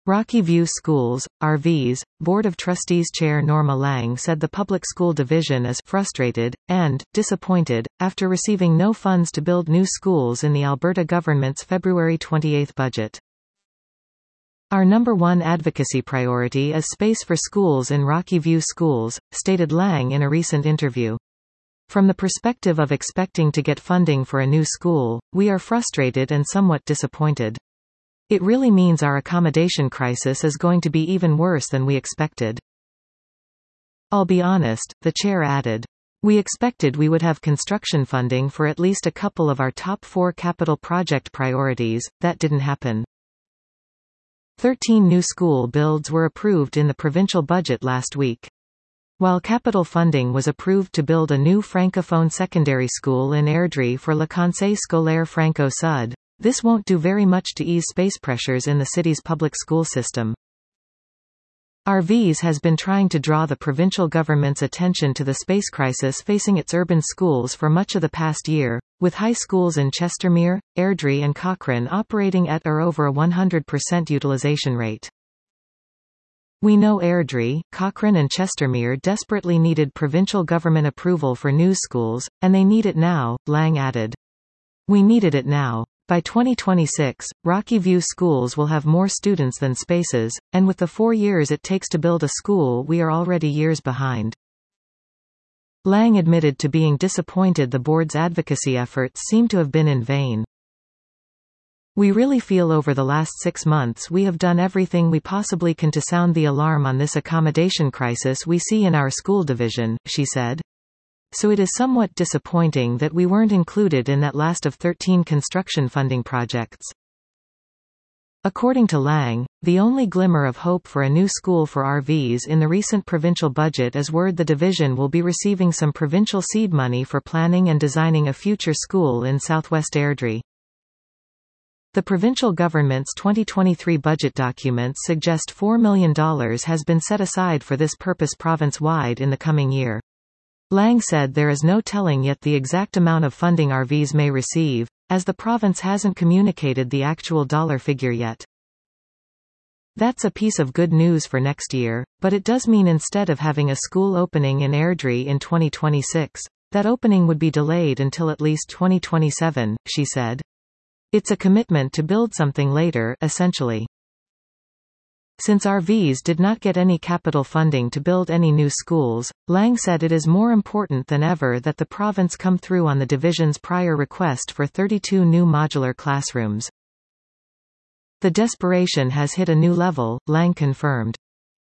Rocky View Schools, RVs, Board of Trustees Chair Norma Lang said the public school division is frustrated and disappointed after receiving no funds to build new schools in the Alberta government's February 28 budget. Our number one advocacy priority is space for schools in Rocky View Schools, stated Lang in a recent interview. From the perspective of expecting to get funding for a new school, we are frustrated and somewhat disappointed. It really means our accommodation crisis is going to be even worse than we expected. I'll be honest, the chair added. We expected we would have construction funding for at least a couple of our top 4 capital project priorities. That didn't happen. 13 new school builds were approved in the provincial budget last week. While capital funding was approved to build a new francophone secondary school in Airdrie for Le Conseil Scolaire Franco-Sud, this won't do very much to ease space pressures in the city's public school system. RVs has been trying to draw the provincial government's attention to the space crisis facing its urban schools for much of the past year, with high schools in Chestermere, Airdrie and Cochrane operating at or over a 100% utilization rate. We know Airdrie, Cochrane and Chestermere desperately needed provincial government approval for new schools, and they need it now, Lang added. We needed it now. By 2026, Rocky View Schools will have more students than spaces, and with the 4 years it takes to build a school we are already years behind. Lang admitted to being disappointed the board's advocacy efforts seem to have been in vain. We really feel over the last 6 months we have done everything we possibly can to sound the alarm on this accommodation crisis we see in our school division, she said. So it is somewhat disappointing that we weren't included in that last of 13 construction funding projects. According to Lang, the only glimmer of hope for a new school for RVs in the recent provincial budget is word the division will be receiving some provincial seed money for planning and designing a future school in southwest Airdrie. The provincial government's 2023 budget documents suggest $4 million has been set aside for this purpose province-wide in the coming year. Lang said there is no telling yet the exact amount of funding RVs may receive, as the province hasn't communicated the actual dollar figure yet. That's a piece of good news for next year, but it does mean instead of having a school opening in Airdrie in 2026, that opening would be delayed until at least 2027, she said. It's a commitment to build something later, essentially. Since RVs did not get any capital funding to build any new schools, Lang said it is more important than ever that the province come through on the division's prior request for 32 new modular classrooms. The desperation has hit a new level, Lang confirmed.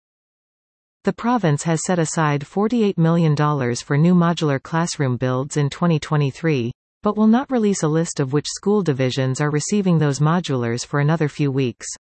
The province has set aside $48 million for new modular classroom builds in 2023, but will not release a list of which school divisions are receiving those modulars for another few weeks.